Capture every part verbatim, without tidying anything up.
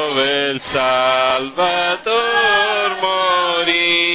dove il Salvator morì.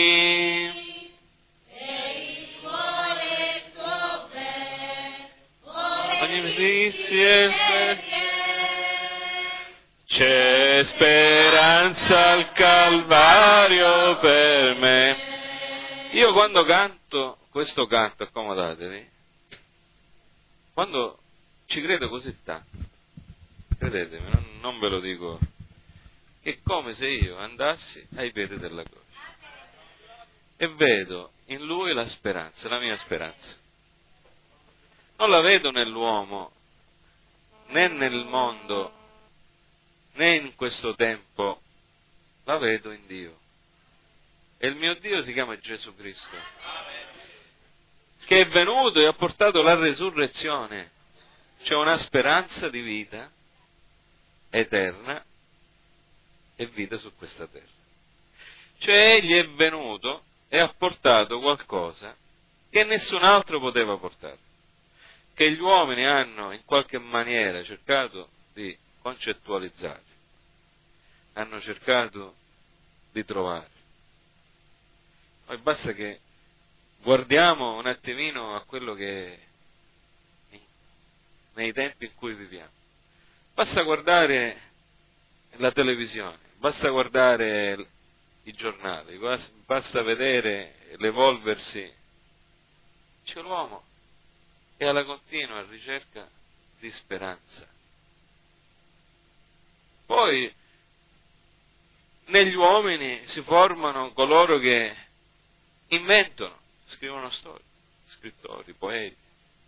C'è speranza al Calvario per me. Io quando canto questo canto, accomodatevi, quando ci credo così tanto, credetemi, non, non ve lo dico, è come se io andassi ai piedi della croce e vedo in lui la speranza, la mia speranza. Non la vedo nell'uomo, né nel mondo, né in questo tempo, la vedo in Dio. E il mio Dio si chiama Gesù Cristo, che è venuto e ha portato la resurrezione. C'è una speranza di vita eterna e vita su questa terra. Cioè egli è venuto e ha portato qualcosa che nessun altro poteva portare, che gli uomini hanno in qualche maniera cercato di concettualizzare, hanno cercato di trovare. Poi basta che guardiamo un attimino a quello che nei tempi in cui viviamo. Basta guardare la televisione, basta guardare i giornali, basta vedere l'evolversi. C'è l'uomo è alla continua ricerca di speranza. Poi negli uomini si formano coloro che inventano, scrivono storie, scrittori, poeti,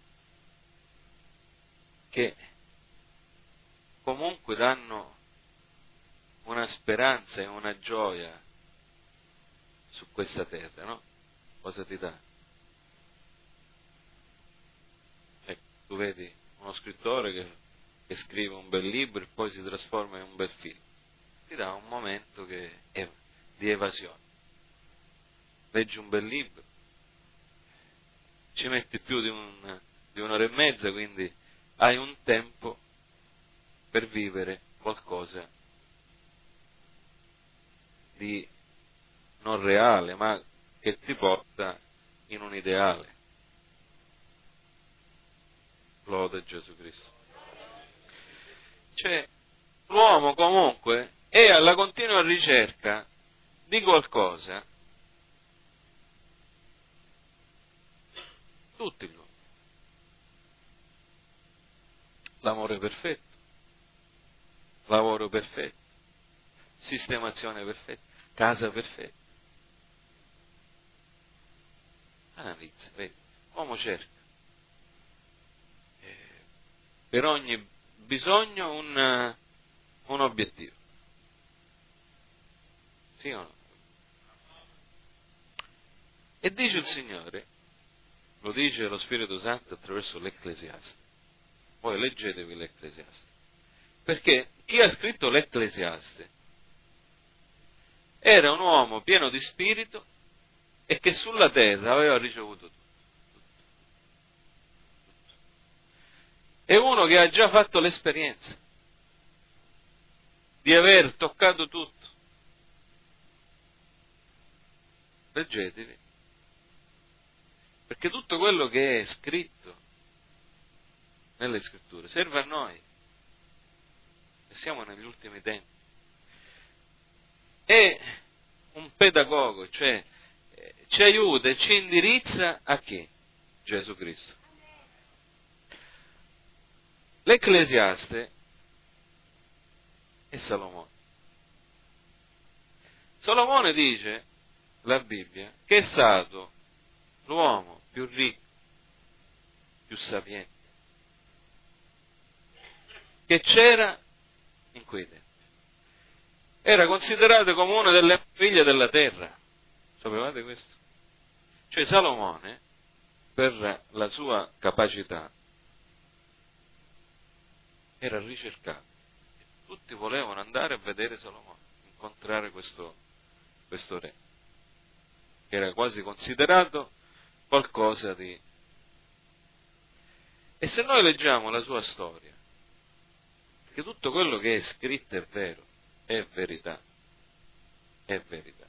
che comunque danno una speranza e una gioia su questa terra, no? Cosa ti dà? Ecco, tu vedi uno scrittore che, che scrive un bel libro e poi si trasforma in un bel film, ti dà un momento che è di evasione. Leggi un bel libro, ci metti più di, un, di un'ora e mezza, quindi hai un tempo per vivere qualcosa di non reale, ma che ti porta in un ideale. Lode Gesù Cristo. Cioè, l'uomo comunque è alla continua ricerca di qualcosa, tutti gli uomini. L'amore perfetto, lavoro perfetto, sistemazione perfetta, casa perfetta. Analizza, vedi, l'uomo cerca eh, per ogni bisogno un, un obiettivo. Sì o no? E dice il Signore, lo dice lo Spirito Santo attraverso l'Ecclesiaste. Poi leggetevi l'Ecclesiaste. Perché chi ha scritto l'Ecclesiaste era un uomo pieno di spirito e che sulla terra aveva ricevuto tutto. È uno che ha già fatto l'esperienza di aver toccato tutto. Leggetevi. Perché tutto quello che è scritto nelle scritture serve a noi. E siamo negli ultimi tempi. È un pedagogo, cioè ci aiuta e ci indirizza a chi? Gesù Cristo. L'Ecclesiaste è Salomone. Salomone dice, la Bibbia, che è stato l'uomo più ricco, più sapiente, che c'era in quei tempi. Era considerato come una delle figlie della terra. Sapevate questo? Cioè Salomone, per la sua capacità, era ricercato. Tutti volevano andare a vedere Salomone, incontrare questo, questo re, che era quasi considerato qualcosa di... E se noi leggiamo la sua storia, che tutto quello che è scritto è vero, è verità, è verità.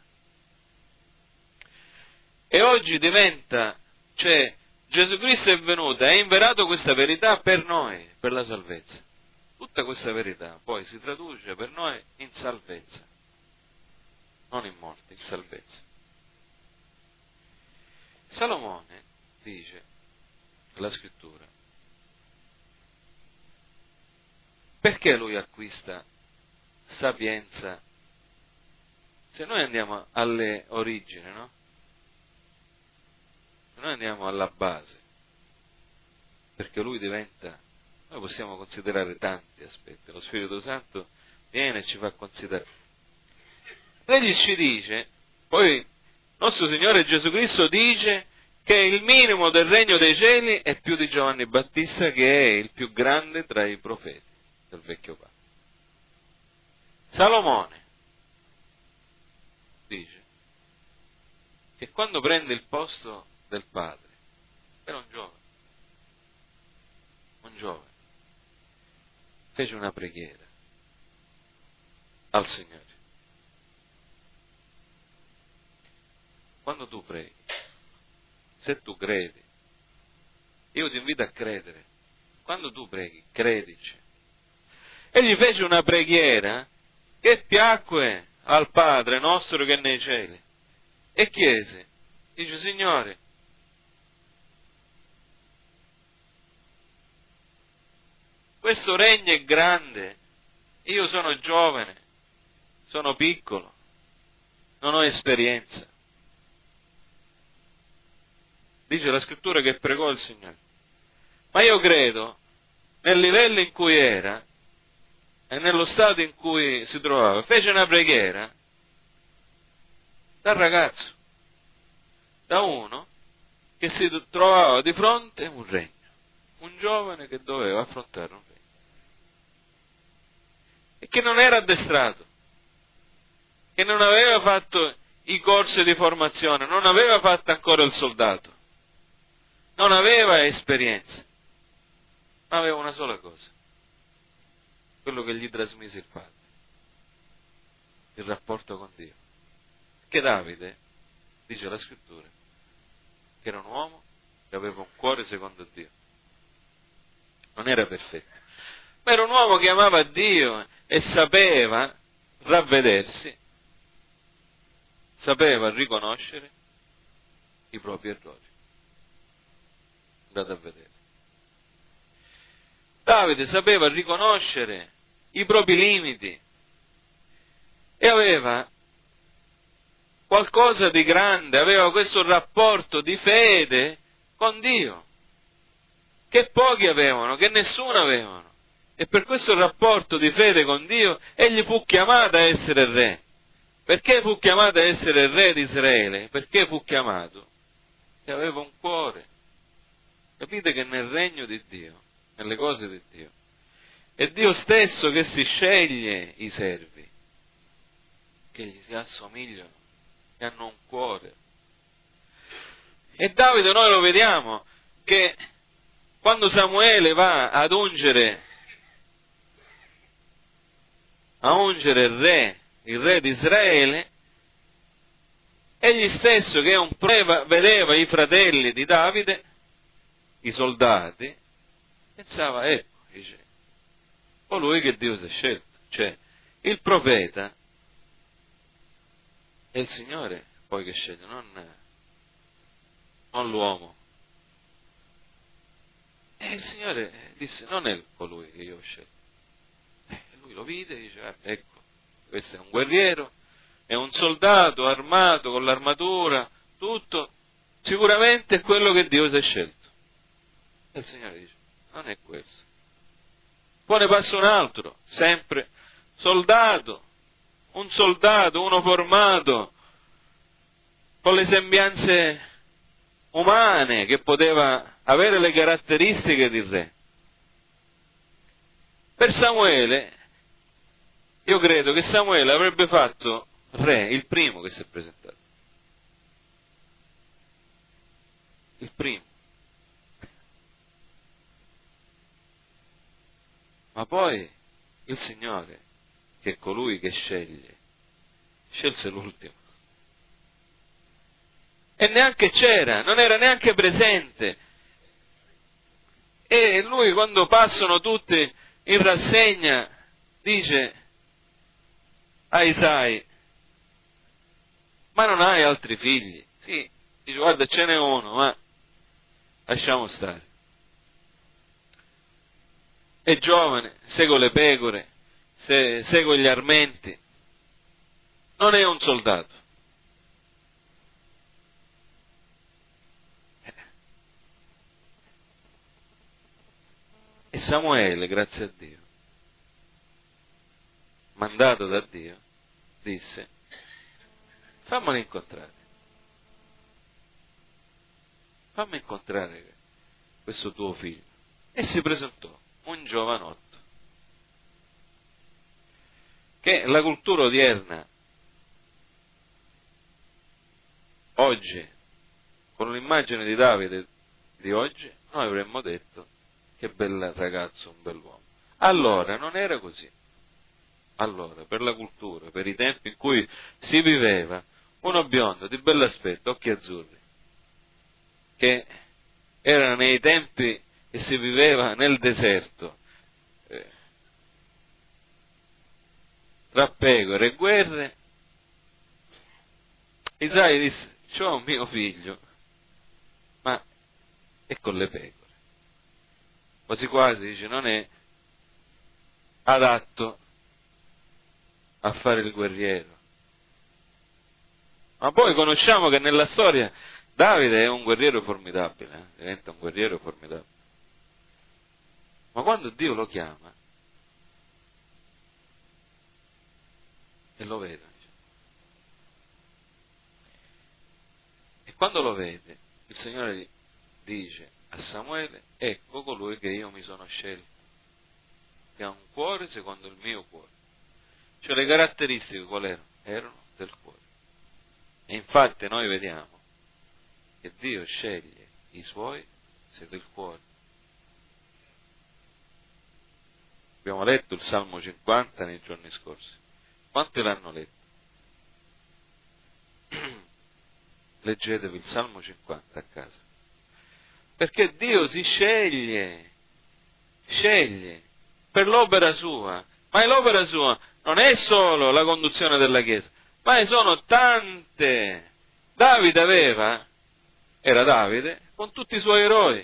E oggi diventa, cioè Gesù Cristo è venuto, ha inverato questa verità per noi, per la salvezza. Tutta questa verità poi si traduce per noi in salvezza, non in morte, in salvezza. Salomone dice, la scrittura, perché lui acquista sapienza? Se noi andiamo alle origini, no? Se noi andiamo alla base, perché lui diventa, noi possiamo considerare tanti aspetti, lo Spirito Santo viene e ci fa considerare. Egli ci dice, poi nostro Signore Gesù Cristo dice che il minimo del regno dei cieli è più di Giovanni Battista, che è il più grande tra i profeti del vecchio patto. Salomone dice che quando prende il posto del padre, era un giovane, un giovane, fece una preghiera al Signore. Quando tu preghi, se tu credi, io ti invito a credere, quando tu preghi, credici. Egli fece una preghiera che piacque al Padre nostro che è nei cieli e chiese, dice, Signore, questo regno è grande, io sono giovane, sono piccolo, non ho esperienza. Dice la scrittura che pregò il Signore. Ma io credo, nel livello in cui era e nello stato in cui si trovava, fece una preghiera da ragazzo, da uno che si trovava di fronte a un regno, un giovane che doveva affrontare un regno e che non era addestrato, che non aveva fatto i corsi di formazione, non aveva fatto ancora il soldato, non aveva esperienza, ma aveva una sola cosa, quello che gli trasmise il Padre, il rapporto con Dio. Che Davide, dice la scrittura, che era un uomo che aveva un cuore secondo Dio. Non era perfetto, ma era un uomo che amava Dio e sapeva ravvedersi, sapeva riconoscere i propri errori. Andate a vedere. Davide sapeva riconoscere i propri limiti e aveva qualcosa di grande, aveva questo rapporto di fede con Dio, che pochi avevano, che nessuno avevano. E per questo rapporto di fede con Dio, egli fu chiamato a essere re. Perché fu chiamato a essere il re di Israele? Perché fu chiamato? Che aveva un cuore. Capite che nel regno di Dio, nelle cose di Dio, è Dio stesso che si sceglie i servi, che gli si assomigliano, che hanno un cuore. E Davide noi lo vediamo che quando Samuele va ad ungere a ungere il re, il re di Israele, egli stesso che è un preva, vedeva i fratelli di Davide, i soldati, pensava, ecco, dice, colui che Dio si è scelto, cioè il profeta è il Signore poi che sceglie, non, non l'uomo. E il Signore disse, non è colui che io ho scelto. E lui lo vide e dice, ecco, questo è un guerriero, è un soldato armato con l'armatura, tutto, sicuramente è quello che Dio si è scelto. E il Signore dice, non è questo. Poi ne passa un altro, sempre soldato, un soldato, uno formato, con le sembianze umane, che poteva avere le caratteristiche di re. Per Samuele, io credo che Samuele avrebbe fatto re, il primo che si è presentato. Il primo. Ma poi il Signore, che colui che sceglie scelse l'ultimo. E neanche c'era, non era neanche presente. E lui, quando passano tutti in rassegna, dice a Isai: ma non hai altri figli? Sì, dice: guarda, ce n'è uno, ma lasciamo stare. È giovane, segue le pecore, se, segue gli armenti, non è un soldato. E Samuele, grazie a Dio, mandato da Dio, disse: fammelo incontrare. Fammi incontrare questo tuo figlio. E si presentò un giovanotto. Che la cultura odierna, oggi, con l'immagine di Davide di oggi, noi avremmo detto: che bel ragazzo, un bell'uomo. Allora non era così. Allora, per la cultura, per i tempi in cui si viveva, uno biondo di bell'aspetto, occhi azzurri, che era nei tempi che si viveva nel deserto, eh, tra pecore e guerre, Isaia disse: c'ho un mio figlio, ma è con le pecore. Quasi quasi dice: non è adatto a fare il guerriero. Ma poi conosciamo che nella storia Davide è un guerriero formidabile, eh? diventa un guerriero formidabile. Ma quando Dio lo chiama e lo vede, e quando lo vede, il Signore dice a Samuele: ecco colui che io mi sono scelto, che ha un cuore secondo il mio cuore. Cioè le caratteristiche qual erano? Erano del cuore. E infatti noi vediamo che Dio sceglie i suoi se del cuore. Abbiamo letto il Salmo cinquanta nei giorni scorsi. Quanti l'hanno letto? Leggetevi il Salmo cinquanta a casa. Perché Dio si sceglie, sceglie per l'opera sua. Ma l'opera sua non è solo la conduzione della Chiesa, ma sono tante. Davide aveva, era Davide, con tutti i suoi eroi.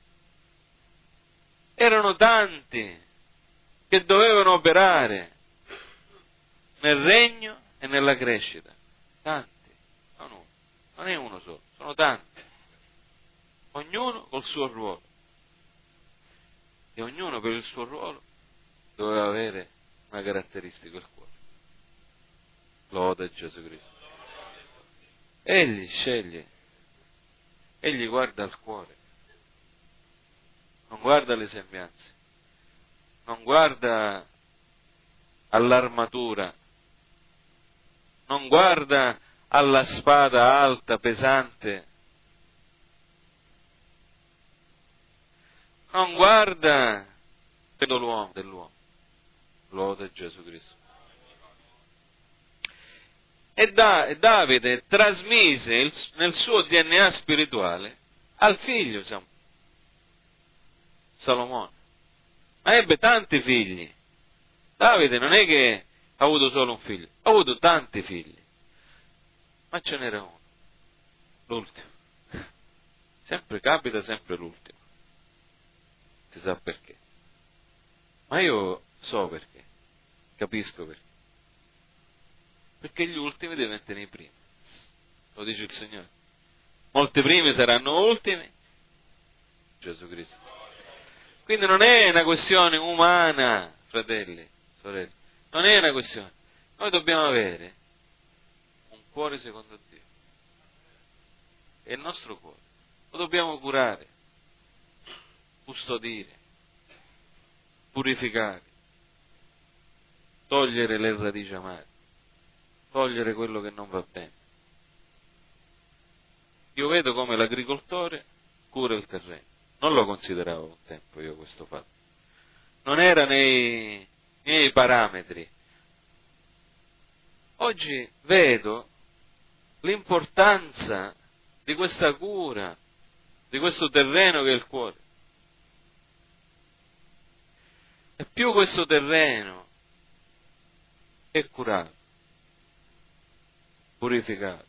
Erano tanti che dovevano operare nel regno e nella crescita. Tanti, non uno, non è uno solo, sono tanti. Ognuno col suo ruolo. E ognuno per il suo ruolo doveva avere una caratteristica, il cuore. Lode a Gesù Cristo. Egli sceglie, egli guarda al cuore, non guarda le sembianze, non guarda all'armatura, non guarda alla spada alta, pesante, non guarda dell'uomo, dell'uomo. Lode a Gesù Cristo. E, da, e Davide trasmise il, nel suo D N A spirituale al figlio Salomone. Ma ebbe tanti figli. Davide non è che ha avuto solo un figlio, ha avuto tanti figli. Ma ce n'era uno, l'ultimo. Sempre capita sempre l'ultimo. Si sa perché. Ma io so perché, capisco perché. Perché gli ultimi diventano i primi. Lo dice il Signore. Molti primi saranno ultimi. Gesù Cristo. Quindi non è una questione umana, fratelli, sorelle. Non è una questione. Noi dobbiamo avere un cuore secondo Dio. È il nostro cuore. Lo dobbiamo curare, custodire, purificare, togliere le radici amare, togliere quello che non va bene. Io vedo come l'agricoltore cura il terreno. Non lo consideravo un tempo io questo fatto. Non era nei miei parametri. oggi vedo l'importanza di questa cura, di questo terreno che è il cuore. E più questo terreno è curato, purificato,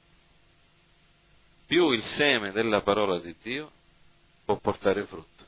più il seme della parola di Dio può portare frutto.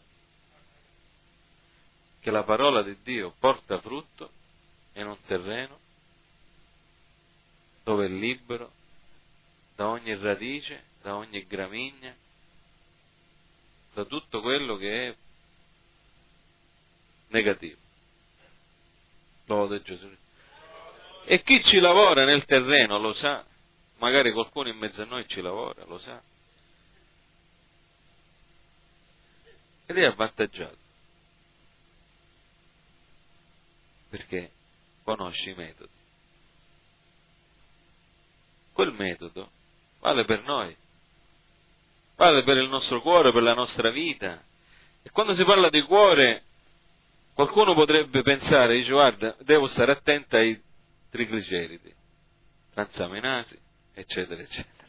Che la parola di Dio porta frutto in un terreno dove è libero da ogni radice, da ogni gramigna, da tutto quello che è negativo. Lode Gesù. E chi ci lavora nel terreno lo sa, magari qualcuno in mezzo a noi ci lavora, lo sa, ed è avvantaggiato, perché conosce i metodi. Quel metodo vale per noi, vale per il nostro cuore, per la nostra vita. E quando si parla di cuore, qualcuno potrebbe pensare, dice, guarda, devo stare attenta ai trigliceridi, transaminasi, eccetera, eccetera.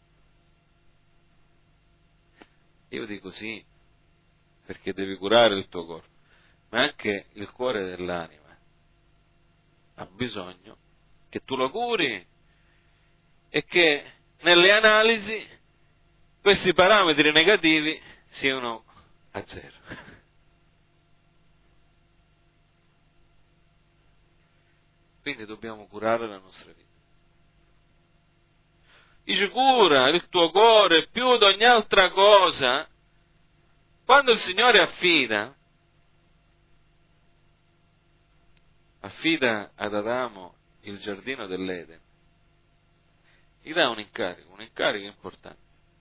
Io dico sì, perché devi curare il tuo corpo, ma anche il cuore dell'anima ha bisogno che tu lo curi e che nelle analisi questi parametri negativi siano a zero. Quindi dobbiamo curare la nostra vita. Dice, cura il tuo cuore più di ogni altra cosa. Quando il Signore affida, affida ad Adamo il giardino dell'Eden, gli dà un incarico, un incarico importante.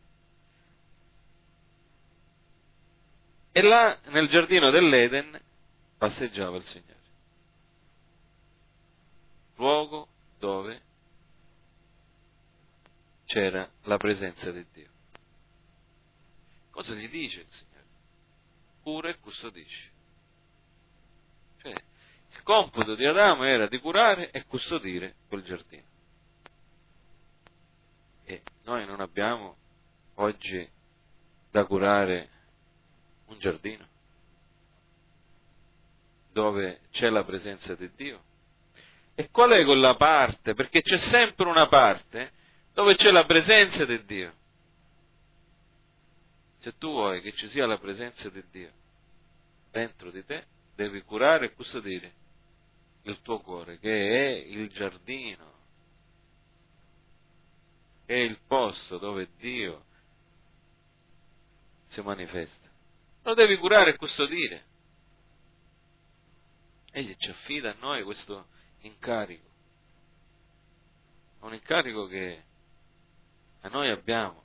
E là, nel giardino dell'Eden, passeggiava il Signore. Luogo dove c'era la presenza di Dio. Cosa gli dice il Signore? Cura e custodisci. Cioè, il compito di Adamo era di curare e custodire quel giardino. E noi non abbiamo oggi da curare un giardino dove c'è la presenza di Dio. E qual è quella parte? Perché c'è sempre una parte dove c'è la presenza di Dio. Se tu vuoi che ci sia la presenza di Dio dentro di te, devi curare e custodire il tuo cuore, che è il giardino, che è il posto dove Dio si manifesta. Lo devi curare e custodire. Egli ci affida a noi questo incarico, un incarico che a noi abbiamo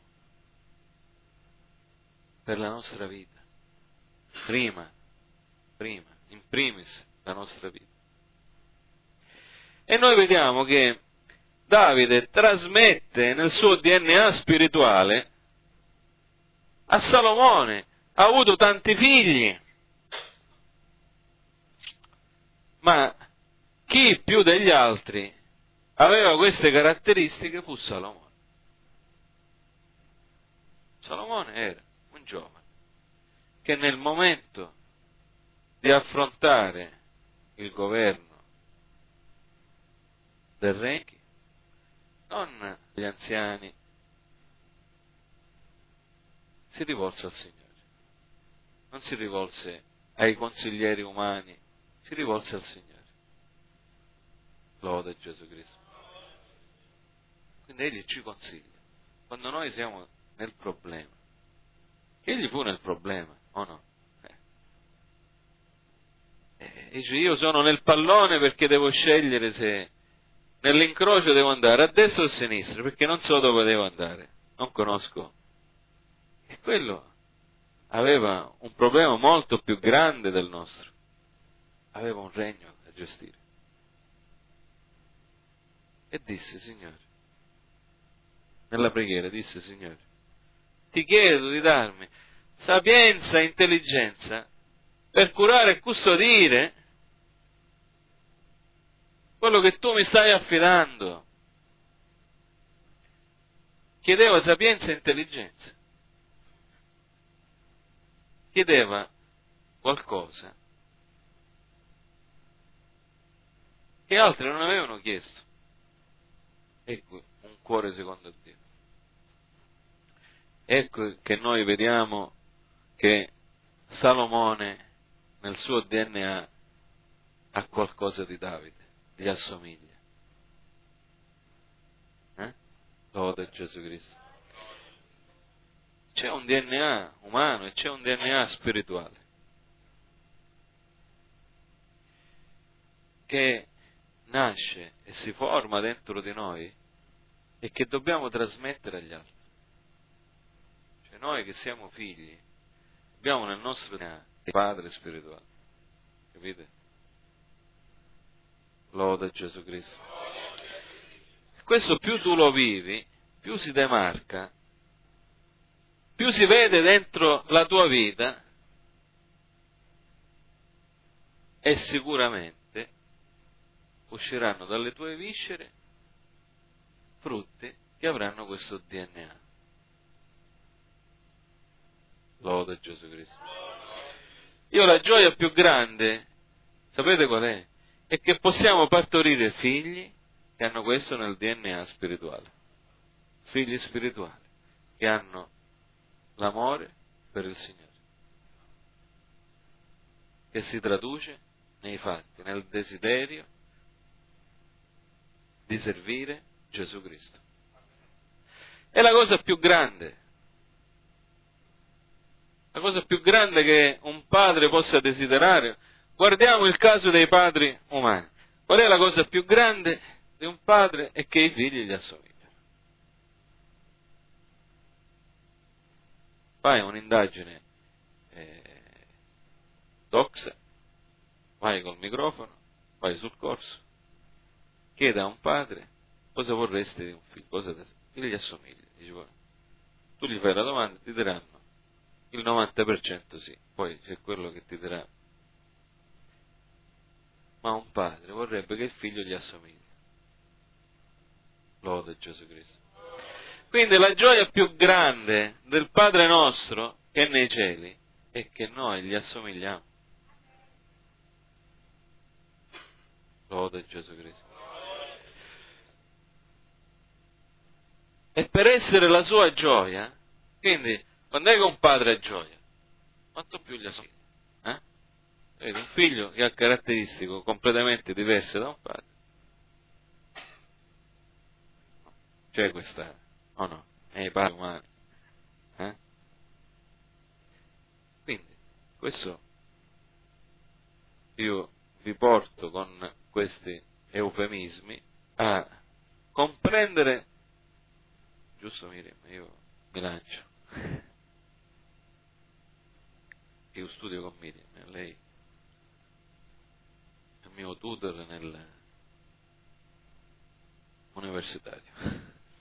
per la nostra vita, prima, prima, in primis la nostra vita. E noi vediamo che Davide trasmette nel suo D N A spirituale a Salomone, ha avuto tanti figli, ma chi più degli altri aveva queste caratteristiche fu Salomone. Salomone era un giovane che nel momento di affrontare il governo del re, non gli anziani, si rivolse al Signore, non si rivolse ai consiglieri umani, si rivolse al Signore. Lode Gesù Cristo. Quindi Egli ci consiglia, quando noi siamo nel problema, Egli fu nel problema, o no? Eh. Dice, io sono nel pallone perché devo scegliere se nell'incrocio devo andare a destra o a sinistra, perché non so dove devo andare, non conosco. E quello aveva un problema molto più grande del nostro, aveva un regno da gestire. E disse, Signore, nella preghiera disse, Signore, ti chiedo di darmi sapienza e intelligenza per curare e custodire quello che tu mi stai affidando. Chiedeva sapienza e intelligenza. Chiedeva qualcosa che altri non avevano chiesto. Ecco un cuore secondo Dio. Ecco che noi vediamo che Salomone nel suo D N A ha qualcosa di Davide, gli assomiglia. Eh? Lode a Gesù Cristo. C'è un D N A umano e c'è un D N A spirituale che nasce e si forma dentro di noi e che dobbiamo trasmettere agli altri. Cioè noi che siamo figli abbiamo nel nostro D N A il Padre spirituale, capite? Lode a Gesù Cristo. Questo più tu lo vivi, più si demarca, più si vede dentro la tua vita e sicuramente usciranno dalle tue viscere frutti che avranno questo D N A. Lode a Gesù Cristo. Io la gioia più grande, sapete qual è? È che possiamo partorire figli che hanno questo nel D N A spirituale. Figli spirituali che hanno l'amore per il Signore, che si traduce nei fatti, nel desiderio di servire Gesù Cristo. È la cosa più grande, la cosa più grande che un padre possa desiderare. Guardiamo il caso dei padri umani. Qual è la cosa più grande di un padre? È che i figli gli assomigliano. Fai un'indagine eh, doxa, vai col microfono, vai sul corso, chieda a un padre cosa vorresti di un figlio, cosa gli assomiglia. Dice, tu gli fai la domanda, ti diranno il novanta per cento sì, poi c'è quello che ti dirà, ma un padre vorrebbe che il figlio gli assomigli. Lode a Gesù Cristo. Quindi la gioia più grande del Padre nostro che è nei cieli è che noi gli assomigliamo. Lode a Gesù Cristo. E per essere la sua gioia, quindi quando è che un padre ha gioia, quanto più gli assomiglia. Eh? Vedi, un figlio che ha caratteristiche completamente diverse da un padre. C'è questa, o no? Nei padri umani. Eh? Quindi, questo io vi porto con questi eufemismi a comprendere, giusto Miriam, io mi lancio, io studio con Miriam, lei è il mio tutor nel universitario.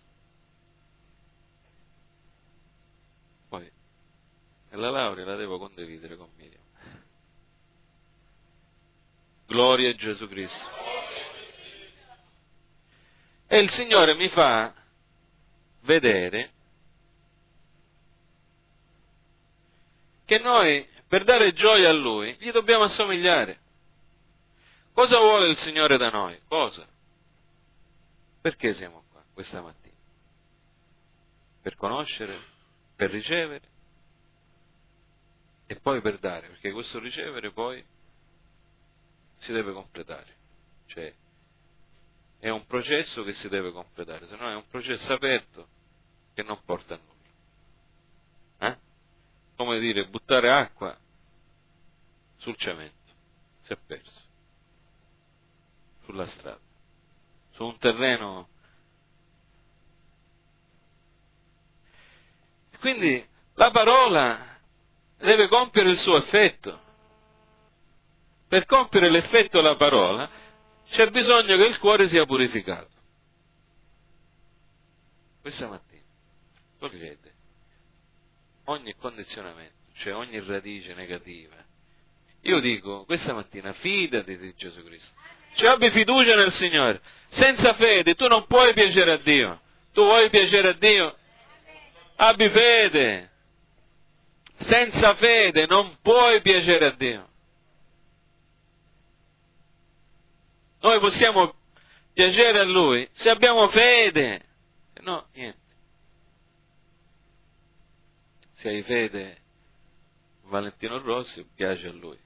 Poi nella laurea la devo condividere con Miriam. Gloria a Gesù Cristo. E il Signore mi fa vedere che noi, per dare gioia a Lui, gli dobbiamo assomigliare. Cosa vuole il Signore da noi? Cosa? Perché siamo qua questa mattina? Per conoscere, per ricevere e poi per dare, perché questo ricevere poi si deve completare. Cioè, è un processo che si deve completare, se no è un processo aperto che non porta a nulla. Eh? Come dire, buttare acqua sul cemento, si è perso, sulla strada, su un terreno. Quindi la parola deve compiere il suo effetto. Per compiere l'effetto della parola c'è bisogno che il cuore sia purificato. Questa mattina togliete ogni condizionamento, cioè ogni radice negativa. Io dico, questa mattina fidati di Gesù Cristo, Cioè abbi fiducia nel Signore. Senza fede tu non puoi piacere a Dio. Tu vuoi piacere a Dio? Abbi fede. Senza fede non puoi piacere a Dio. Noi possiamo piacere a Lui se abbiamo fede. Se no, niente. Se hai fede, Valentino Rossi piace a Lui.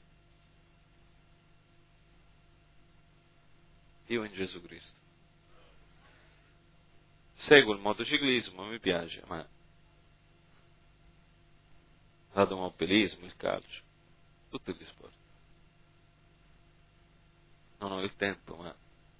Io in Gesù Cristo. Seguo il motociclismo, mi piace, ma l'automobilismo, il calcio, tutti gli sport. Non ho il tempo, ma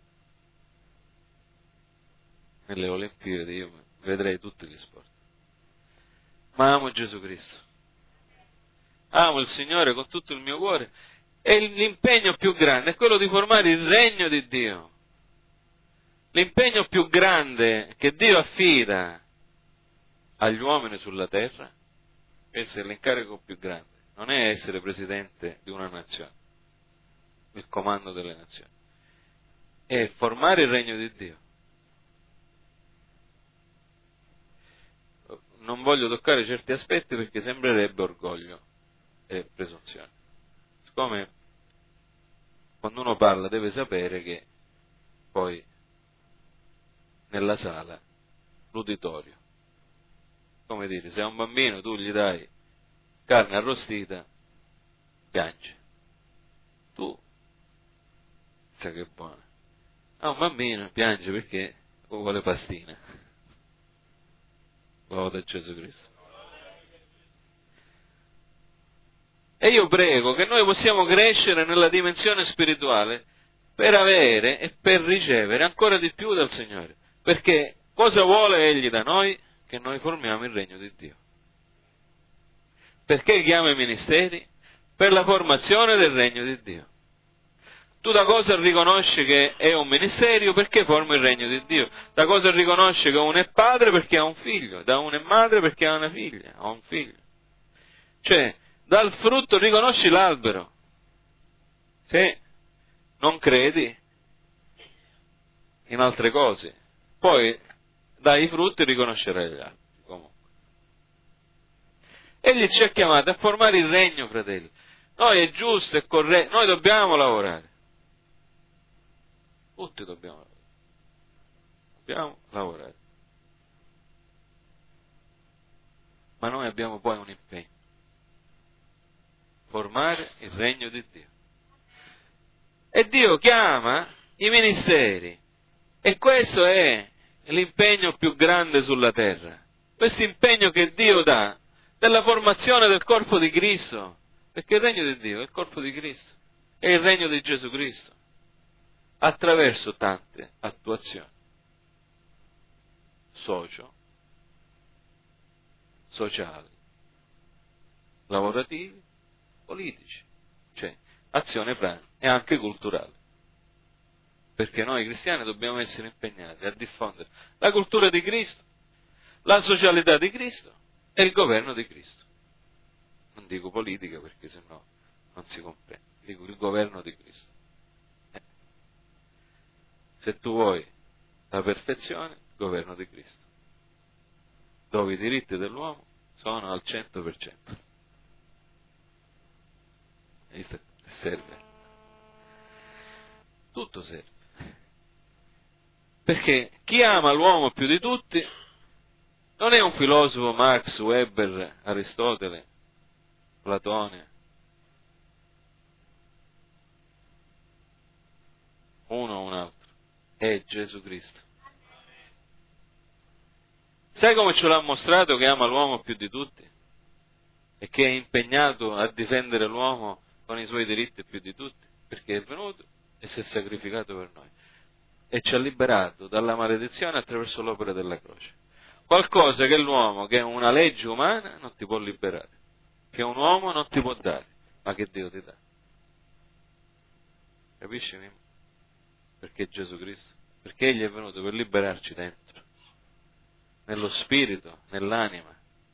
nelle Olimpiadi io vedrei tutti gli sport. Ma amo Gesù Cristo. Amo il Signore con tutto il mio cuore e l'impegno più grande è quello di formare il regno di Dio. L'impegno più grande che Dio affida agli uomini sulla terra, questo è l'incarico più grande, non è essere presidente di una nazione, il comando delle nazioni, è formare il regno di Dio. Non voglio toccare certi aspetti perché sembrerebbe orgoglio e presunzione. Siccome quando uno parla deve sapere che poi nella sala, l'uditorio, come dire, se a un bambino tu gli dai carne arrostita, piange. Tu, sai che è buona. A un bambino piange perché vuole pastina. Gloria a Gesù Cristo. E io prego che noi possiamo crescere nella dimensione spirituale per avere e per ricevere ancora di più dal Signore. Perché cosa vuole Egli da noi? Che noi formiamo il regno di Dio. Perché chiama i ministeri? Per la formazione del regno di Dio. Tu da cosa riconosci che è un ministero? Perché forma il regno di Dio. Da cosa riconosci che uno è padre? Perché ha un figlio. Da uno è madre? Perché ha una figlia, ha un figlio. Cioè, dal frutto riconosci l'albero. Se non credi in altre cose, poi dai i frutti riconoscerai gli alberi. Comunque. Egli ci ha chiamati a formare il regno, fratelli. Noi è giusto, è corretto, noi dobbiamo lavorare. Tutti dobbiamo lavorare. Dobbiamo lavorare. Ma noi abbiamo poi un impegno. Formare il regno di Dio. E Dio chiama i ministeri. E questo è l'impegno più grande sulla terra. Questo impegno che Dio dà della formazione del corpo di Cristo. Perché il regno di Dio è il corpo di Cristo. È il regno di Gesù Cristo. Attraverso tante attuazioni. Socio, sociali, lavorativi, politici, cioè azione pratica e anche culturale. Perché noi cristiani dobbiamo essere impegnati a diffondere la cultura di Cristo, la socialità di Cristo e il governo di Cristo. Non dico politica perché sennò non si comprende, dico il governo di Cristo. Eh. Se tu vuoi la perfezione, il governo di Cristo, dove i diritti dell'uomo sono al cento per cento. E serve. Tutto serve. Perché chi ama l'uomo più di tutti non è un filosofo Marx, Weber, Aristotele, Platone, uno o un altro, è Gesù Cristo. Sai come ce l'ha mostrato che ama l'uomo più di tutti? E che è impegnato a difendere l'uomo con i suoi diritti più di tutti? Perché è venuto e si è sacrificato per noi. E ci ha liberato dalla maledizione attraverso l'opera della croce. Qualcosa che l'uomo, che è una legge umana, non ti può liberare. Che un uomo non ti può dare, ma che Dio ti dà. Capisci? Perché Gesù Cristo? Perché Egli è venuto per liberarci dentro, nello spirito, nell'anima.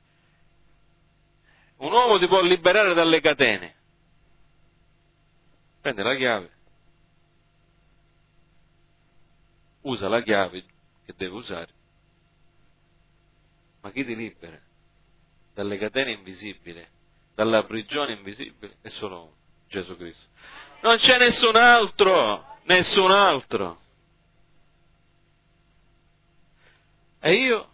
Un uomo ti può liberare dalle catene. Prende la chiave, usa la chiave che deve usare. Ma chi ti libera dalle catene invisibili, dalla prigione invisibile, è solo uno, Gesù Cristo. Non c'è nessun altro, nessun altro. E io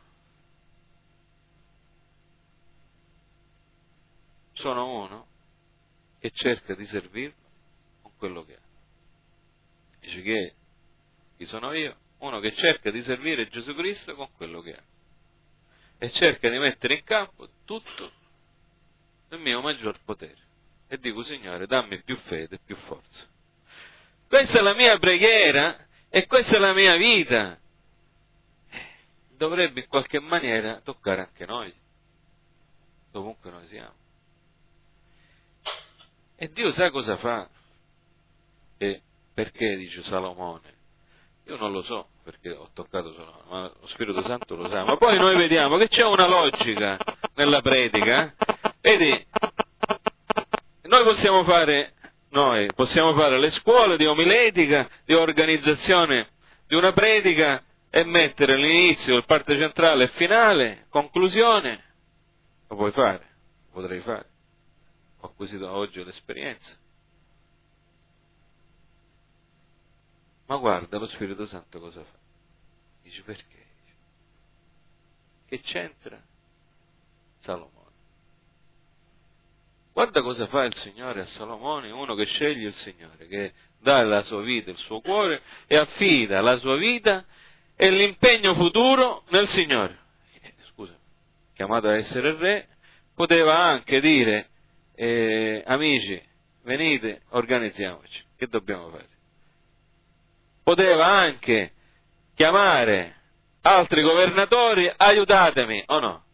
sono uno che cerca di servirlo con quello che ha. Dice che chi sono io? Uno che cerca di servire Gesù Cristo con quello che ha. E cerca di mettere in campo tutto il mio maggior potere. E dico, Signore, dammi più fede, più forza. Questa è la mia preghiera e questa è la mia vita. Dovrebbe in qualche maniera toccare anche noi, dovunque noi siamo. E Dio sa cosa fa? E perché, dice Salomone? Io non lo so, perché ho toccato Salomone, ma lo Spirito Santo lo sa. Ma poi noi vediamo che c'è una logica nella predica. Vedi, noi possiamo fare, noi possiamo fare le scuole di omiletica, di organizzazione di una predica e mettere l'inizio, il parte centrale e finale, conclusione. Lo puoi fare, lo potrei fare. Ho acquisito oggi l'esperienza. Ma guarda lo Spirito Santo cosa fa. Dice perché? Che c'entra Salomone. Guarda cosa fa il Signore a Salomone, uno che sceglie il Signore, che dà la sua vita, il suo cuore e affida la sua vita e l'impegno futuro nel Signore. Scusa, chiamato a essere re, poteva anche dire, eh, amici, venite, organizziamoci, che dobbiamo fare? Poteva anche chiamare altri governatori, aiutatemi, o no?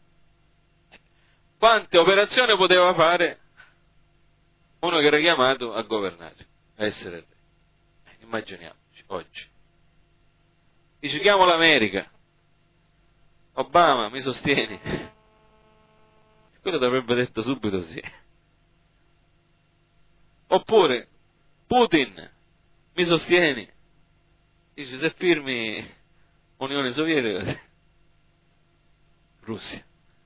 Quante operazioni poteva fare uno che era chiamato a governare, a essere re? Immaginiamoci, oggi. Dice, chiamo l'America. Obama, mi sostieni? Quello ti avrebbe detto subito sì. Oppure, Putin, mi sostieni? Dice, se firmi Unione Sovietica, Russia.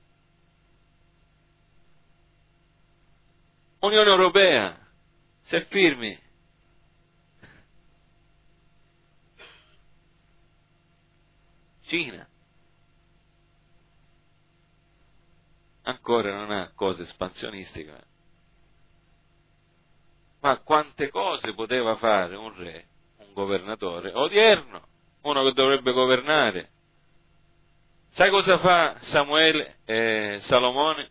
Unione Europea, se firmi Cina. Ancora non ha cose espansionistiche. Ma quante cose poteva fare un re, un governatore odierno, uno che dovrebbe governare. Sai cosa fa Samuele, eh, Salomone?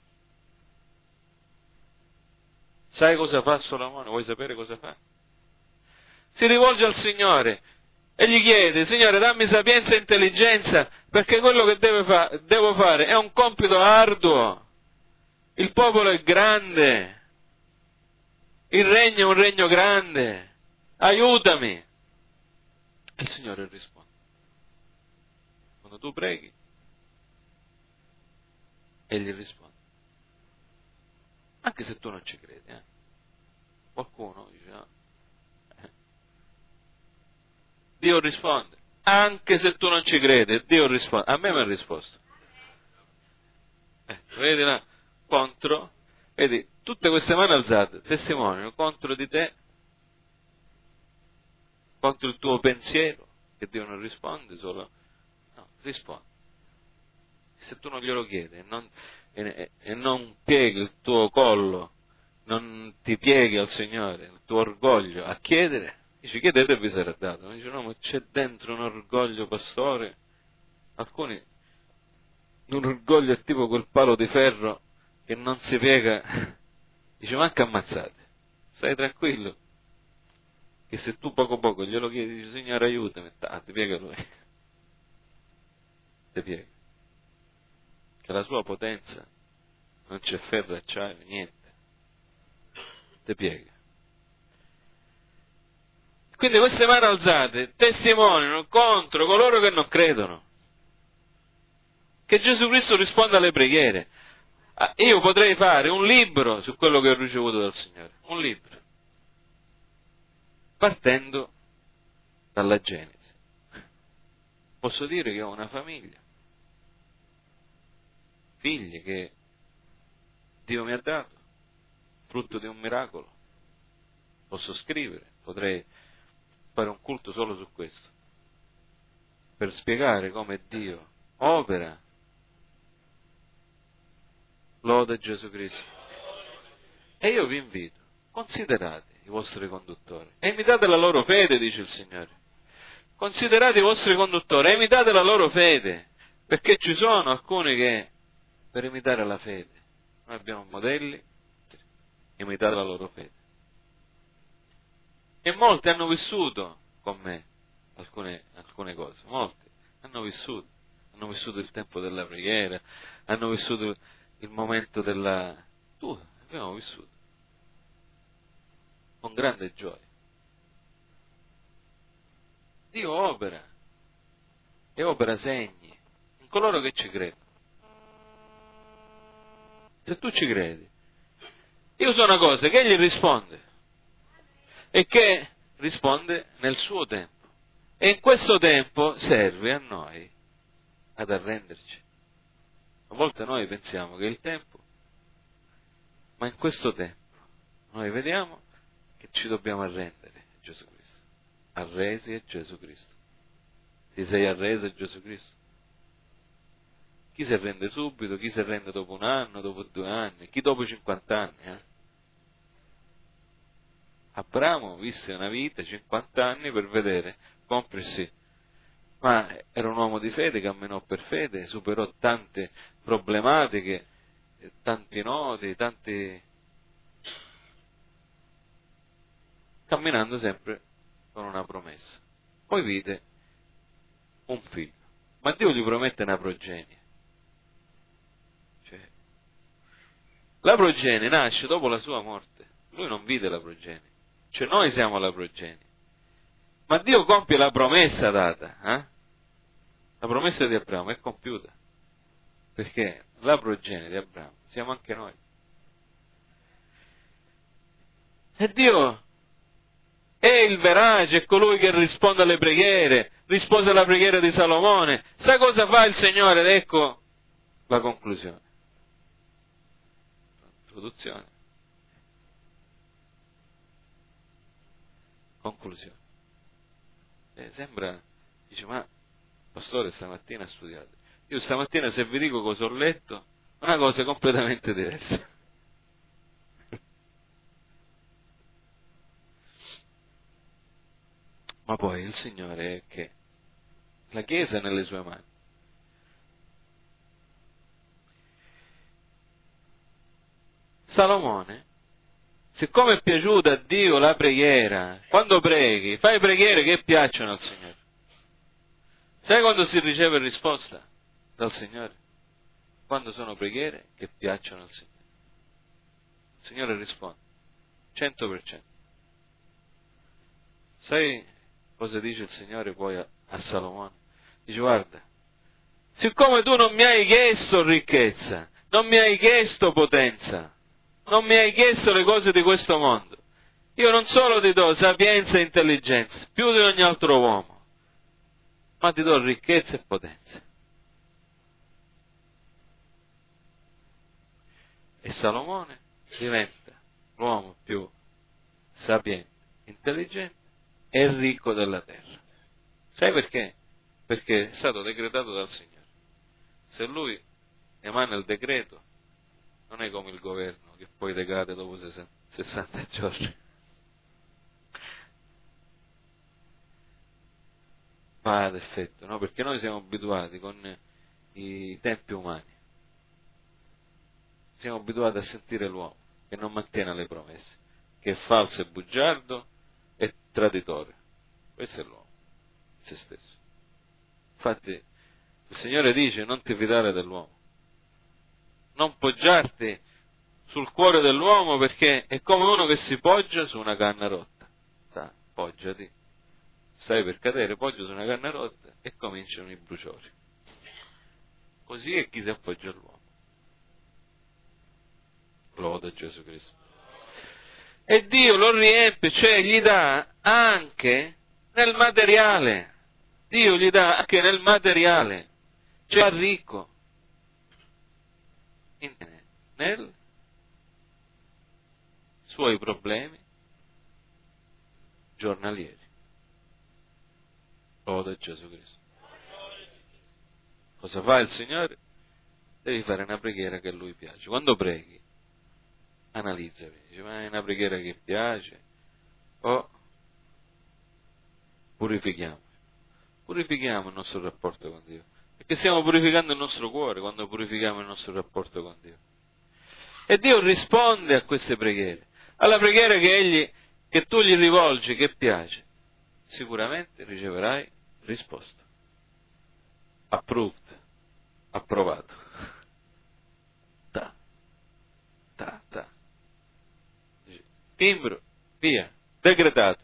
Sai cosa fa Salomone? Vuoi sapere cosa fa? Si rivolge al Signore e gli chiede, Signore, dammi sapienza e intelligenza, perché quello che deve fa- devo fare è un compito arduo. Il popolo è grande, il regno è un regno grande, aiutami. E il Signore risponde. Quando tu preghi, Egli risponde. Anche se tu non ci credi, eh? Qualcuno dice, no. Eh. Dio risponde. Anche se tu non ci credi, Dio risponde. A me mi ha risposto. Eh, vedi là, contro, vedi, tutte queste mani alzate testimoniano contro di te, contro il tuo pensiero, che Dio non risponde solo, no, risponde. Se tu non glielo chiedi e non, e, e non pieghi il tuo collo, non ti pieghi al Signore, il tuo orgoglio a chiedere, dice chiedete e vi sarà dato. Non dice no, ma c'è dentro un orgoglio, pastore. Alcuni, un orgoglio è tipo quel palo di ferro che non si piega, dice manca ammazzate, stai tranquillo, che se tu poco poco glielo chiedi, dice Signore aiutami, ah, ti piega lui, ti piega, che la sua potenza non c'è ferro e acciaio, niente, ti piega. Quindi queste mani alzate testimoniano contro coloro che non credono che Gesù Cristo risponda alle preghiere. Io potrei fare un libro su quello che ho ricevuto dal Signore, un libro, partendo dalla Genesi. Posso dire che ho una famiglia, figli che Dio mi ha dato, frutto di un miracolo. Posso scrivere, potrei fare un culto solo su questo, per spiegare come Dio opera. Lode Gesù Cristo. E io vi invito, considerate i vostri conduttori e imitate la loro fede, dice il Signore. Considerate i vostri conduttori e imitate la loro fede, perché ci sono alcuni che per imitare la fede, noi abbiamo modelli, imitate la loro fede. E molti hanno vissuto con me alcune, alcune cose, molti hanno vissuto, hanno vissuto il tempo della preghiera, hanno vissuto il momento della... tu, abbiamo vissuto, con grande gioia. Dio opera, e opera segni in coloro che ci credono. Se tu ci credi, io so una cosa, che Egli risponde, e che risponde nel suo tempo. E in questo tempo serve a noi ad arrenderci. A volte noi pensiamo che è il tempo, ma in questo tempo noi vediamo che ci dobbiamo arrendere a Gesù Cristo. Arresi a Gesù Cristo. Ti sei arreso a Gesù Cristo? Chi si arrende subito, chi si arrende dopo un anno, dopo due anni, chi dopo cinquanta anni. Eh? Abramo visse una vita, cinquanta anni, per vedere compiersi. Ma era un uomo di fede, camminò per fede, superò tante problematiche, tanti nodi, tanti... camminando sempre con una promessa. Poi vide un figlio, ma Dio gli promette una progenie. Cioè, la progenie nasce dopo la sua morte, lui non vide la progenie, cioè noi siamo la progenie, ma Dio compie la promessa data, eh? La promessa di Abramo è compiuta, perché la progenie di Abramo siamo anche noi. E Dio è il verace, è colui che risponde alle preghiere, rispose alla preghiera di Salomone. Sai cosa fa il Signore? Ed ecco la conclusione. Introduzione. Conclusione. Eh, sembra, dice, ma pastore stamattina ha studiato. Io stamattina, se vi dico cosa ho letto, una cosa completamente diversa. Ma poi il Signore è che la Chiesa è nelle sue mani. Salomone, siccome è piaciuta a Dio la preghiera, quando preghi, fai preghiere che piacciono al Signore. Sai quando si riceve risposta dal Signore? Quando sono preghiere che piacciono al Signore. Il Signore risponde, cento per cento. Sai cosa dice il Signore poi a, a Salomone? Dice, guarda, siccome tu non mi hai chiesto ricchezza, non mi hai chiesto potenza, non mi hai chiesto le cose di questo mondo, io non solo ti do sapienza e intelligenza, più di ogni altro uomo, ma ti do ricchezza e potenza. E Salomone diventa l'uomo più sapiente, intelligente e ricco della terra. Sai perché? Perché è stato decretato dal Signore. Se lui emana il decreto, non è come il governo che poi decade dopo sessanta giorni. Va ad effetto, no? Perché noi siamo abituati con i tempi umani. Siamo abituati a sentire l'uomo che non mantiene le promesse, che è falso e bugiardo e traditore. Questo è l'uomo, se stesso. Infatti il Signore dice, non ti fidare dell'uomo, non poggiarti sul cuore dell'uomo, perché è come uno che si poggia su una canna rotta. Dai, poggiati, stai per cadere, poggia su una canna rotta e cominciano i bruciori. Così è chi si appoggia all'uomo. Lode Gesù Cristo. E Dio lo riempie, cioè gli dà anche nel materiale. Dio gli dà anche nel materiale, cioè ricco, nei suoi problemi giornalieri. Lode Gesù Cristo. Cosa fa il Signore? Devi fare una preghiera che a Lui piace. Quando preghi, analizza, dici, ma è una preghiera che piace o purifichiamo? Purifichiamo il nostro rapporto con Dio, perché stiamo purificando il nostro cuore quando purifichiamo il nostro rapporto con Dio. E Dio risponde a queste preghiere, alla preghiera che Egli, che tu gli rivolgi, che piace, sicuramente riceverai risposta. Approved, approvato. Ta, ta, ta. Timbro, via, decretato.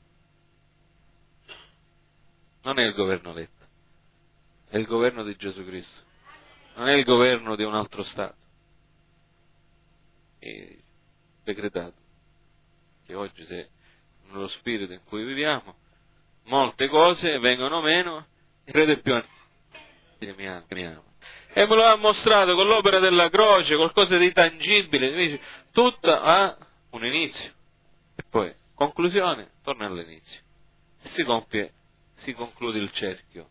Non è il governo Letta, è il governo di Gesù Cristo, non è il governo di un altro Stato. È decretato che oggi, se nello spirito in cui viviamo, molte cose vengono meno, il Re del più mi ama, mi ama. E me lo ha mostrato con l'opera della croce, qualcosa di tangibile, tutto ha un inizio. E poi, conclusione, torna all'inizio. E si compie, si conclude il cerchio.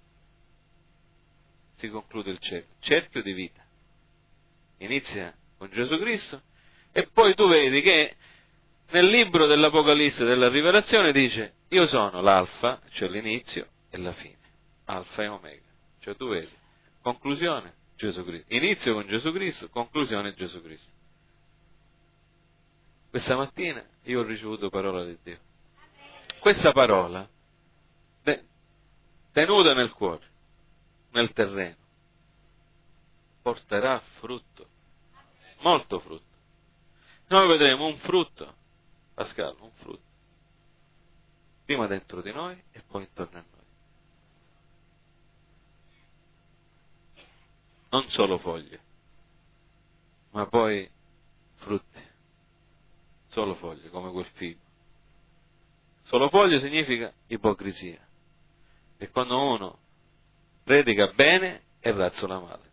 Si conclude il cerchio, cerchio di vita. Inizia con Gesù Cristo e poi tu vedi che nel libro dell'Apocalisse, della Rivelazione, dice: io sono l'alfa, cioè l'inizio, e la fine. Alfa e omega. Cioè tu vedi, conclusione Gesù Cristo, inizio con Gesù Cristo, conclusione Gesù Cristo. Questa mattina io ho ricevuto parola di Dio. Questa parola, tenuta nel cuore, nel terreno, porterà frutto, molto frutto. Noi vedremo un frutto, Pascal, un frutto, prima dentro di noi e poi intorno a noi. Non solo foglie, ma poi frutti. Solo foglie, come quel figo. Solo foglie significa ipocrisia. E quando uno predica bene e razzola male.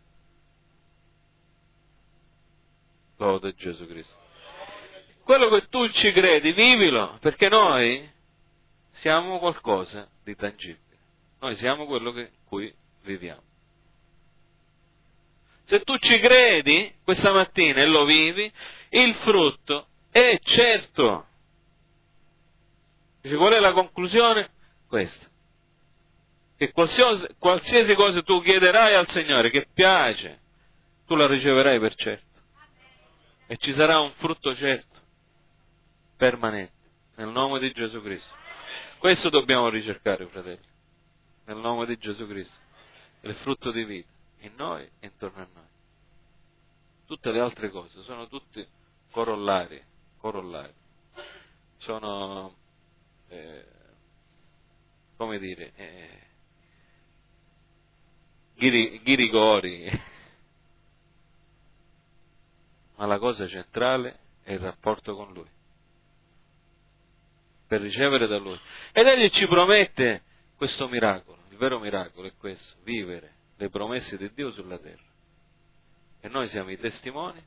Lode Gesù Cristo. Quello che tu ci credi, vivilo, perché noi siamo qualcosa di tangibile. Noi siamo quello che cui viviamo. Se tu ci credi questa mattina e lo vivi, il frutto è certo. Dice, qual è la conclusione? Questa. Che qualsiasi, qualsiasi cosa tu chiederai al Signore che piace, tu la riceverai per certo. E ci sarà un frutto certo, permanente, nel nome di Gesù Cristo. Questo dobbiamo ricercare, fratelli, nel nome di Gesù Cristo. Il frutto di vita, in noi e intorno a noi. Tutte le altre cose sono tutte corollari, corollari. Sono, eh, come dire, eh, ghiri, ghirigori. Ma la cosa centrale è il rapporto con Lui, per ricevere da Lui. Ed Egli ci promette questo miracolo. Il vero miracolo è questo: vivere le promesse di Dio sulla terra. E noi siamo i testimoni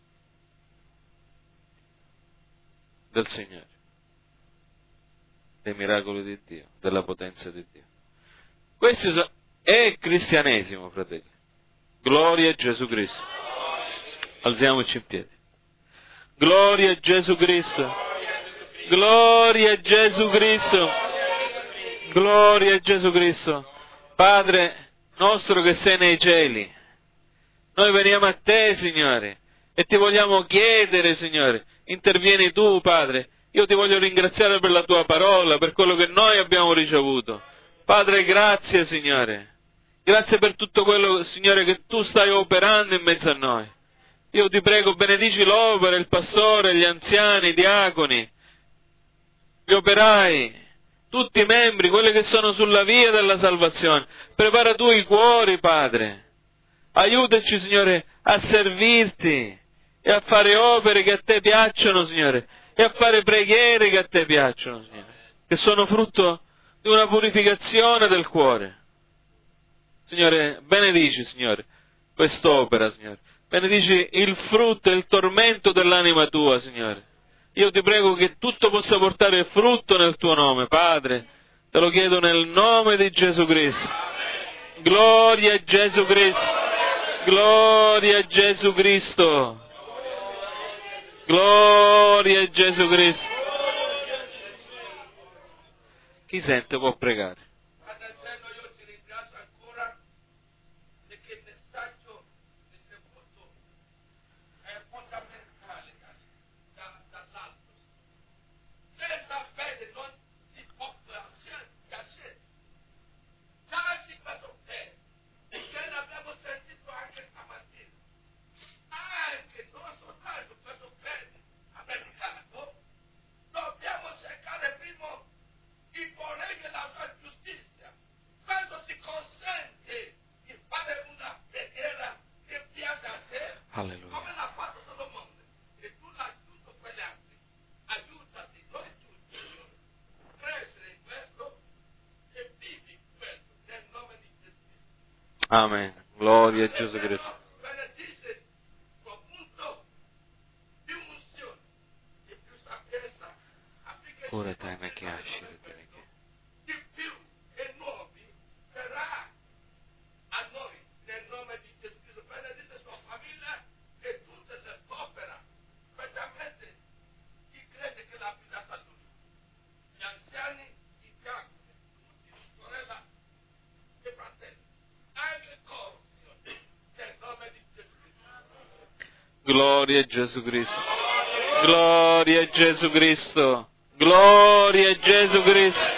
del Signore, dei miracoli di Dio, della potenza di Dio. Questo è il cristianesimo, fratelli. Gloria a Gesù Cristo. Alziamoci in piedi. Gloria a Gesù Cristo. Gloria a Gesù Cristo. Gloria a Gesù Cristo. Padre nostro che sei nei cieli, noi veniamo a te, Signore, e ti vogliamo chiedere, Signore, intervieni tu, Padre. Io ti voglio ringraziare per la tua parola, per quello che noi abbiamo ricevuto. Padre, grazie, Signore. Grazie per tutto quello, Signore, che tu stai operando in mezzo a noi. Io ti prego, benedici l'opera, il pastore, gli anziani, i diaconi, gli operai, tutti i membri, quelli che sono sulla via della salvazione. Prepara tu i cuori, Padre. Aiutaci, Signore, a servirti e a fare opere che a te piacciono, Signore, e a fare preghiere che a te piacciono, Signore, che sono frutto di una purificazione del cuore. Signore, benedici, Signore, quest'opera, Signore. Benedici il frutto e il tormento dell'anima tua, Signore. Io ti prego che tutto possa portare frutto nel tuo nome, Padre. Te lo chiedo nel nome di Gesù Cristo. Gloria a Gesù Cristo. Gloria a Gesù Cristo. Gloria a Gesù Cristo. Chi sente può pregare. Padre eterno, io ti ringrazio ancora perché il messaggio di sepolto è fondamentale da, dall'alto. Senza fede non si può piacere. Darsi questo fede, che l'abbiamo sentito anche stamattina. Anche non soltanto questo fede ha predicato, dobbiamo cercare prima di ponere la sua giustizia. Quando si consente di fare una preghiera che piace a te, Alleluia. come l'ha fatto Solomone, e tu l'hai aggiunto quegli altri, aiutati noi tutti a crescere in questo e vivi questo nel nome di Gesù. Amen. Gloria a Gesù Cristo. Benedice tuo punto più unzione e più sapienza affinché Ora si te ne possa chiasci, fare te ne questo. Di più e nuovi verrà a noi nel nome di Gesù Cristo. Benedice sua famiglia e tutte le opere, specialmente chi crede che l'ha affidata a lui. Gli anziani, i diaconi, tutti, sorella e fratelli, anche il coro, Signore, nel nome di Gesù Cristo. Gloria a Gesù Cristo. Gloria a Gesù Cristo. Gloria a Gesù Cristo.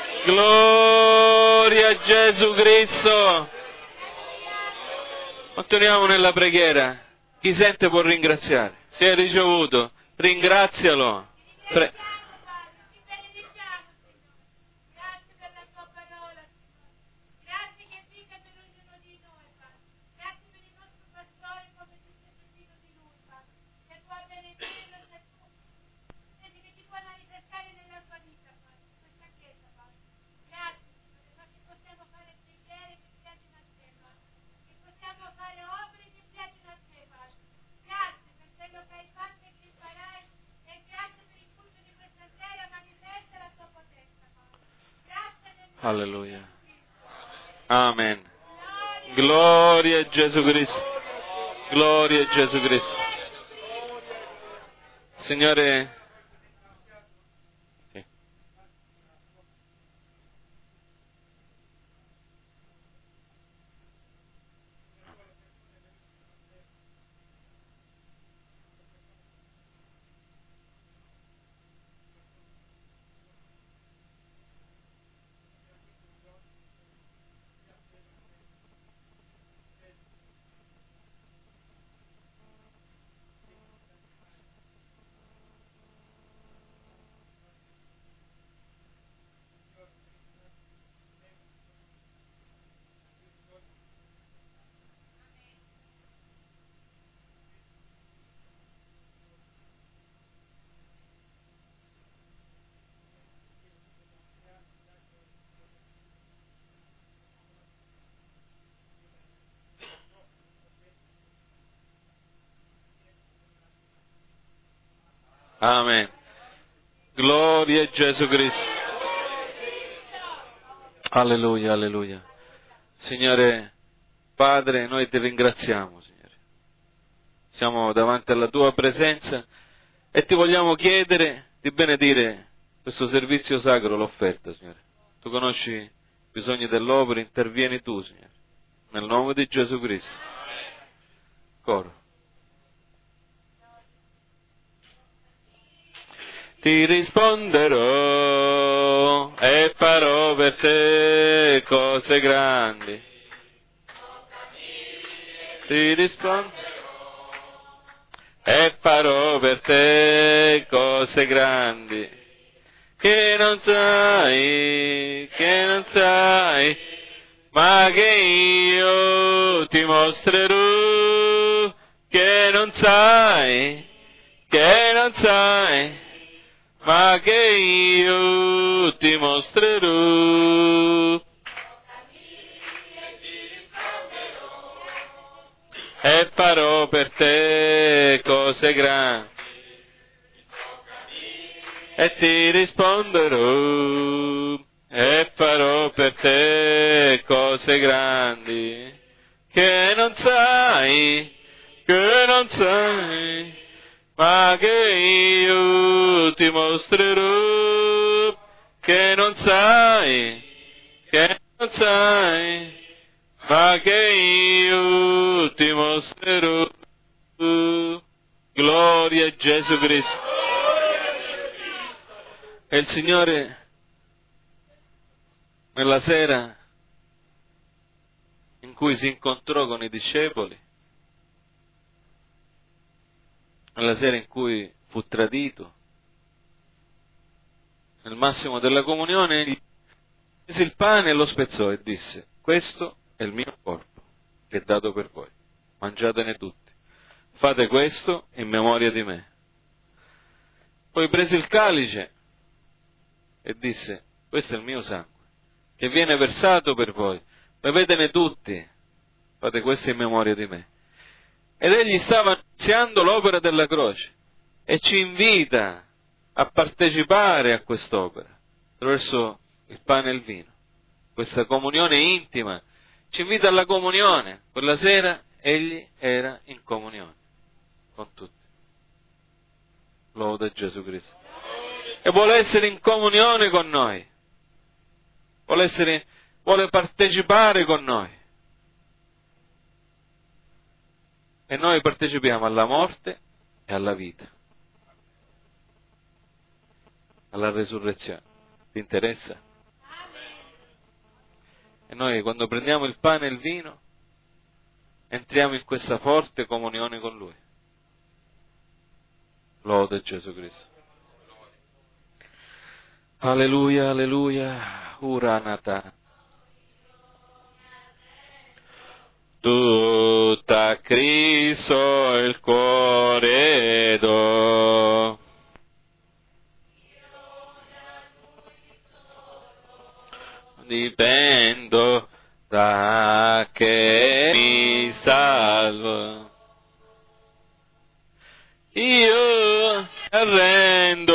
Gloria a Gesù Cristo. Continuiamo nella preghiera. Chi sente può ringraziare. Se hai ricevuto, ringrazialo. Pre- Ti benediciamo, Signore. Grazie per la tua parola, Signore. Grazie che vive per ognuno di noi, Padre. Grazie per il nostro pastore come tu sei figlio di lui, Padre. Che può benedirlo, se tu senti che ti può manifestare nella tua vita, Padre, in questa chiesa, Padre. Grazie, Signore, ma che possiamo fare preghiere che piacciono a te, Padre. Che possiamo fare opere che piacciono a te, Padre. Grazie per quello che hai fatto e che farai. E grazie per il culto di questa sera, manifesta la tua potenza, Padre. Grazie nel nome Alleluia. di Gesù Cristo. Amen. Gloria Gloria a Gesù Cristo. Gloria a Gesù Cristo. Signore. Sì. Amen. Gloria a Gesù Cristo. Alleluia, alleluia. Signore Padre, noi ti ringraziamo, Signore. Siamo davanti alla tua presenza e ti vogliamo chiedere di benedire questo servizio sacro, l'offerta, Signore. Tu conosci i bisogni dell'opera, intervieni tu, Signore. Nel nome di Gesù Cristo. Coro. Ti risponderò e farò per te cose grandi. Ti risponderò e farò per te cose grandi che non sai, che non sai, ma che io ti mostrerò, che non sai, che non sai, ma che io ti mostrerò. e farò per te cose grandi, e ti risponderò, e farò per te cose grandi, che non sai, che non sai, ma che io ti mostrerò, che non sai, che non sai, ma che io ti mostrerò. Gloria a Gesù Cristo. E il Signore, nella sera in cui si incontrò con i discepoli, nella sera in cui fu tradito, nel massimo della comunione, gli prese il pane e lo spezzò e disse: questo è il mio corpo, che è dato per voi, mangiatene tutti, fate questo in memoria di me. Poi prese il calice e disse: questo è il mio sangue, che viene versato per voi, bevetene tutti, fate questo in memoria di me. Ed egli stava annunziando l'opera della croce e ci invita a partecipare a quest'opera attraverso il pane e il vino, questa comunione intima. Ci invita alla comunione. Quella sera egli era in comunione con tutti. Lode Gesù Cristo. E vuole essere in comunione con noi, vuole essere, vuole partecipare con noi. E noi partecipiamo alla morte e alla vita, alla resurrezione. Ti interessa? E noi, quando prendiamo il pane e il vino, entriamo in questa forte comunione con Lui. Lode Gesù Cristo. Alleluia, alleluia, uranata. Tutta a Cristo il cuore do. Dipendo da che mi salvo. Io arrendo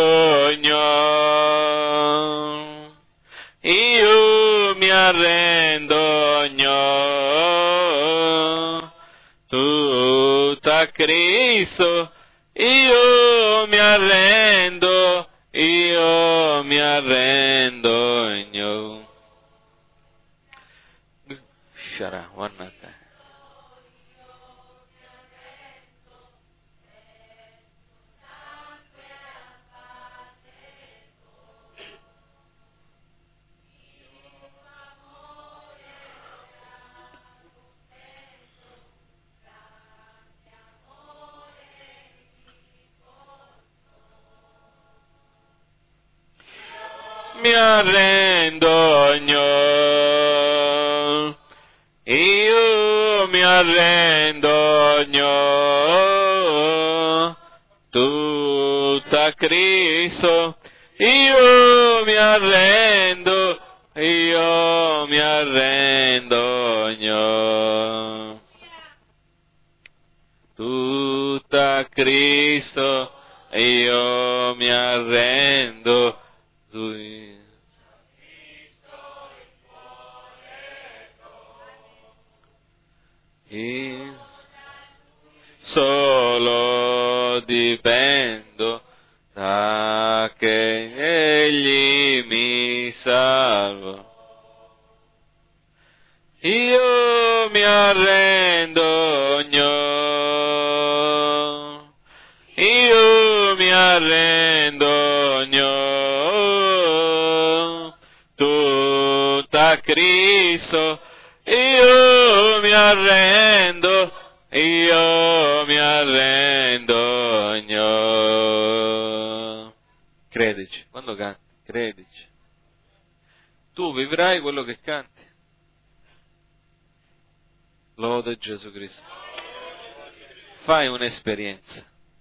ognuno, io mi arrendo ognuno, tutta a Cristo, io mi arrendo, io mi arrendo ognuno. Shara, Wannata. Mi arrendo ognuno, io mi arrendo ognuno, tutta a Cristo, io mi arrendo, io mi arrendo ognuno, tutta a Cristo, io mi arrendo. Io solo dipendo da che egli mi salva. Io mi arrendo ognuno, io mi arrendo ognuno, tutta a Cristo, io mi arrendo, io mi arrendo ognuno. Credici, quando canti, credici. Tu vivrai quello che canti. Lode Gesù Cristo. Fai un'esperienza.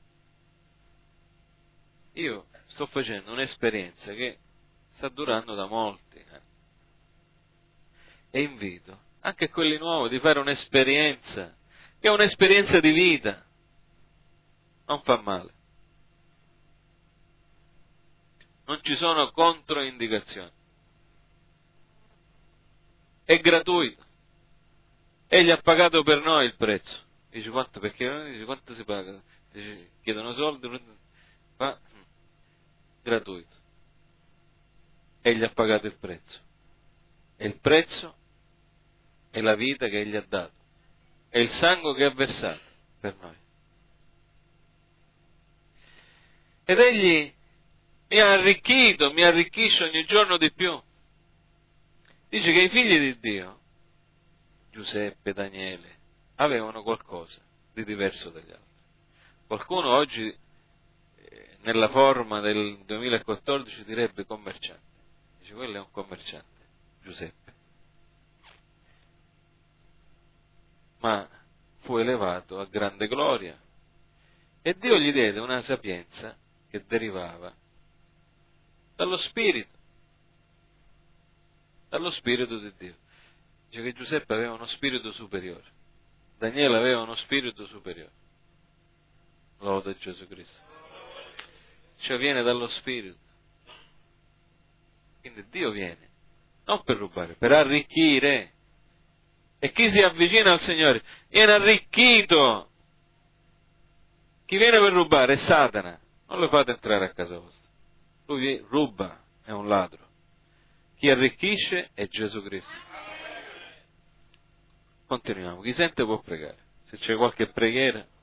Io sto facendo un'esperienza che sta durando da molti anni. E invito anche quelli nuovi di fare un'esperienza che è un'esperienza di vita, non fa male. Non ci sono controindicazioni. È gratuito. Egli ha pagato per noi il prezzo. Dice quanto? Perché dice quanto si paga? Dice, chiedono soldi, ma gratuito. Egli ha pagato il prezzo. E il prezzo è la vita che egli ha dato. È il sangue che ha versato per noi. Ed egli mi ha arricchito, mi arricchisce ogni giorno di più. Dice che i figli di Dio, Giuseppe, Daniele, avevano qualcosa di diverso dagli altri. Qualcuno oggi, eh, nella forma del duemilaquattordici, direbbe commerciante. Dice, quello è un commerciante, Giuseppe. Ma fu elevato a grande gloria e Dio gli diede una sapienza che derivava dallo Spirito, dallo Spirito di Dio. Dice che Giuseppe aveva uno spirito superiore, Daniele aveva uno spirito superiore. Loda Gesù Cristo. Cioè viene dallo Spirito. Quindi Dio viene, non per rubare, per arricchire. E chi si avvicina al Signore viene arricchito. Chi viene per rubare è Satana, non lo fate entrare a casa vostra. Lui ruba, è un ladro. Chi arricchisce è Gesù Cristo. Continuiamo, chi sente può pregare. Se c'è qualche preghiera.